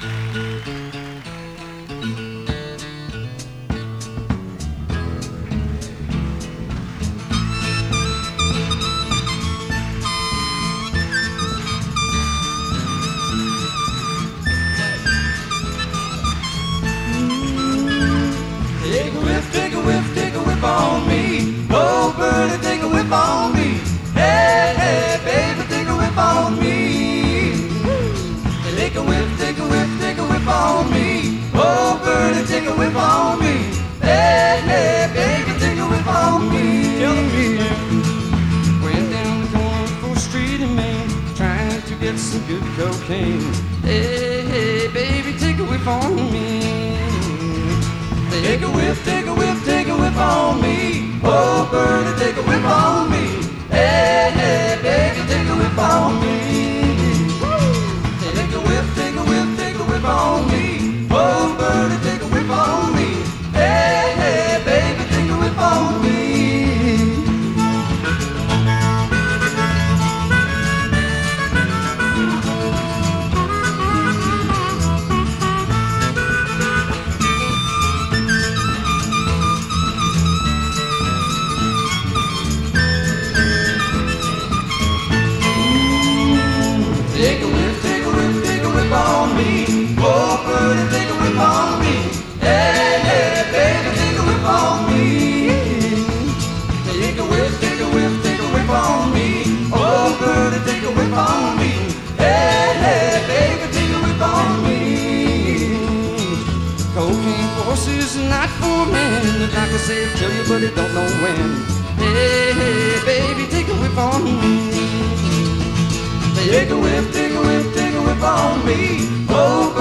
Take a whiff, take a whiff on me. Oh, birdie, take a whiff on me. Hey, hey, baby, take a whiff on me. Take a whiff, take a whiff, take a whiff on me. Oh, birdie, take a whiff on me. Hey, hey, baby, take a whiff on me. Tell me. Went down the corner for Street in Maine, trying to get some good cocaine. Hey, hey, baby, take a whiff on me. Take a whiff, take a whiff, take a whiff on me. Oh, birdie, take a whiff on me. Hey, hey, baby, take a whiff on me. Take a whiff, take a whiff, take a whiff on me. Oh, birdie, take a whiff on me. Hey, hey, baby, take a whiff on me. Take a whiff, take a whiff, take a whiff on me. Oh, birdie, take a whiff on me. Hey, hey, baby, take a whiff on me. Take a whiff, take a whiff, take a whiff on me. Oh, birdie, take a whiff on me. Hey, hey, baby, take a whiff on me. Cocaine force is not for men. The doctor said kill you, but he don't know when. Hey, hey, baby, take a whiff on me. Take a whiff, take a whiff, take a whiff on me. Oh,